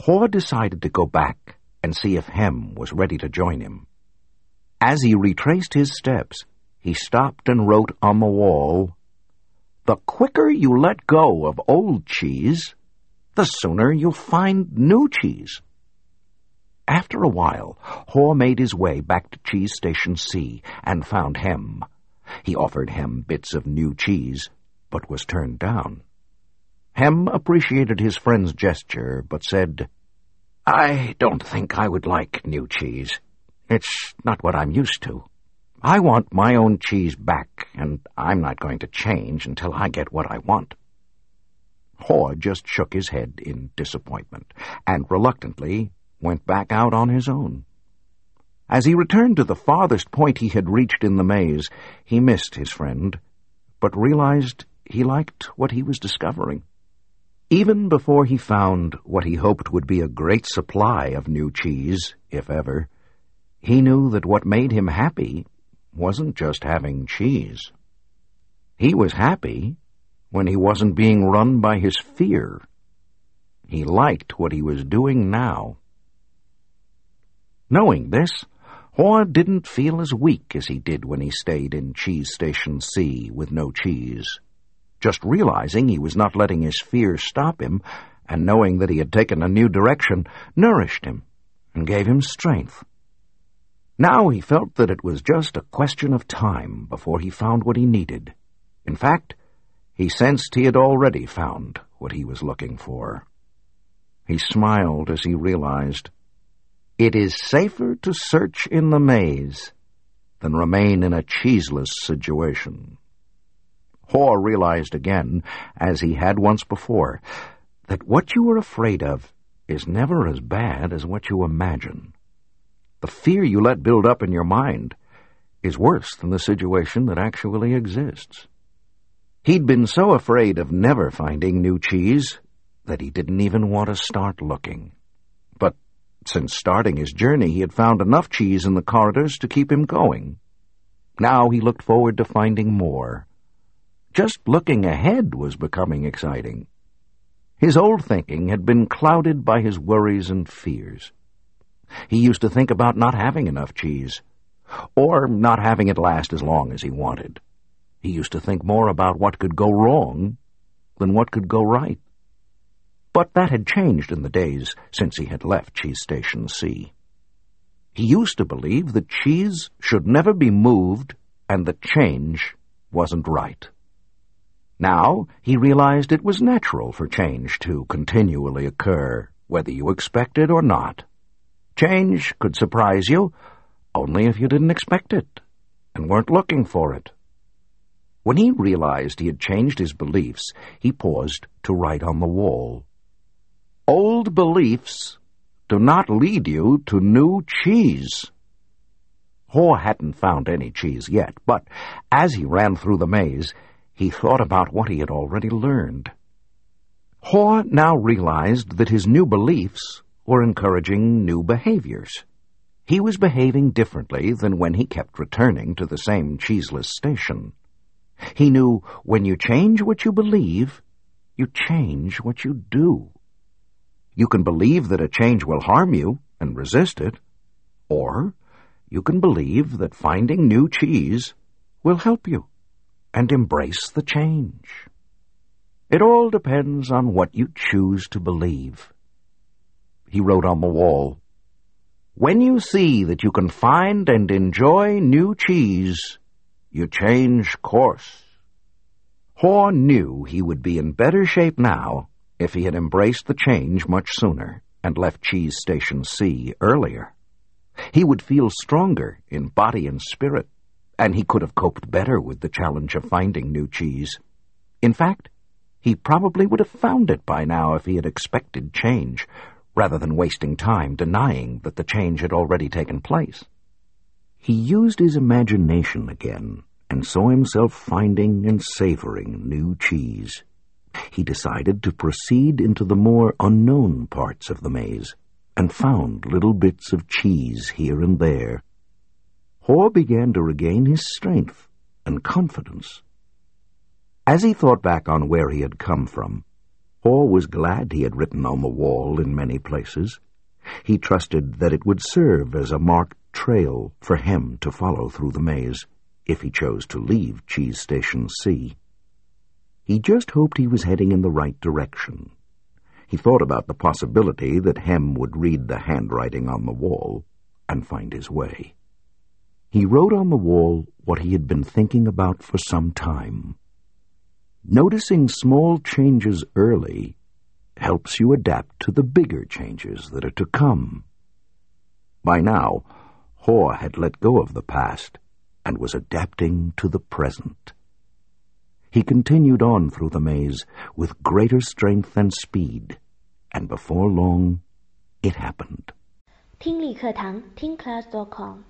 Hor decided to go back and see if Hem was ready to join him. As he retraced his steps, he stopped and wrote on the wall, "The quicker you let go of old cheese, the sooner you'll find new cheese." After a while, Hor made his way back to Cheese Station C and found Hem. He offered Hem bits of new cheese, but was turned down. Hem appreciated his friend's gesture, but said, "I don't think I would like new cheese. It's not what I'm used to. I want my own cheese back, and I'm not going to change until I get what I want." Hor just shook his head in disappointment, and reluctantly went back out on his own. As he returned to the farthest point he had reached in the maze, he missed his friend, but realized he liked what he was discovering. Even before he found what he hoped would be a great supply of new cheese, if ever, he knew that what made him happy wasn't just having cheese. He was happy when he wasn't being run by his fear. He liked what he was doing now. Knowing this, Hor didn't feel as weak as he did when he stayed in Cheese Station C with no cheese. Just realizing he was not letting his fear stop him, and knowing that he had taken a new direction, nourished him and gave him strength. Now he felt that it was just a question of time before he found what he needed. In fact, he sensed he had already found what he was looking for. He smiled as he realized, "It is safer to search in the maze than remain in a cheeseless situation." Hor realized again, as he had once before, that what you are afraid of is never as bad as what you imagine. The fear you let build up in your mind is worse than the situation that actually exists. He'd been so afraid of never finding new cheese that he didn't even want to start looking. But since starting his journey, he had found enough cheese in the corridors to keep him going. Now he looked forward to finding more. Just looking ahead was becoming exciting. His old thinking had been clouded by his worries and fears. He used to think about not having enough cheese, or not having it last as long as he wanted. He used to think more about what could go wrong than what could go right. But that had changed in the days since he had left Cheese Station C. He used to believe that cheese should never be moved and that change wasn't right. Now he realized it was natural for change to continually occur, whether you expect it or not. Change could surprise you only if you didn't expect it and weren't looking for it. When he realized he had changed his beliefs, he paused to write on the wall, "Old beliefs do not lead you to new cheese." Hor hadn't found any cheese yet, but as he ran through the maze, he thought about what he had already learned. Hor now realized that his new beliefs were encouraging new behaviors. He was behaving differently than when he kept returning to the same cheeseless station. He knew when you change what you believe, you change what you do. You can believe that a change will harm you and resist it, or you can believe that finding new cheese will help you and embrace the change. It all depends on what you choose to believe. He wrote on the wall, "When you see that you can find and enjoy new cheese, you change course." Hor knew he would be in better shape now if he had embraced the change much sooner and left Cheese Station C earlier. He would feel stronger in body and spirit, and he could have coped better with the challenge of finding new cheese. In fact, he probably would have found it by now if he had expected change, rather than wasting time denying that the change had already taken place. He used his imagination again and saw himself finding and savoring new cheese. He decided to proceed into the more unknown parts of the maze and found little bits of cheese here and there. Hor began to regain his strength and confidence. As he thought back on where he had come from, Hor was glad he had written on the wall in many places. He trusted that it would serve as a marked trail for him to follow through the maze, if he chose to leave Cheese Station C. He just hoped he was heading in the right direction. He thought about the possibility that Hem would read the handwriting on the wall and find his way. He wrote on the wall what he had been thinking about for some time. Noticing small changes early helps you adapt to the bigger changes that are to come. By now, Hor had let go of the past and was adapting to the present. He continued on through the maze with greater strength and speed, and before long, it happened. 听力课堂，听class.com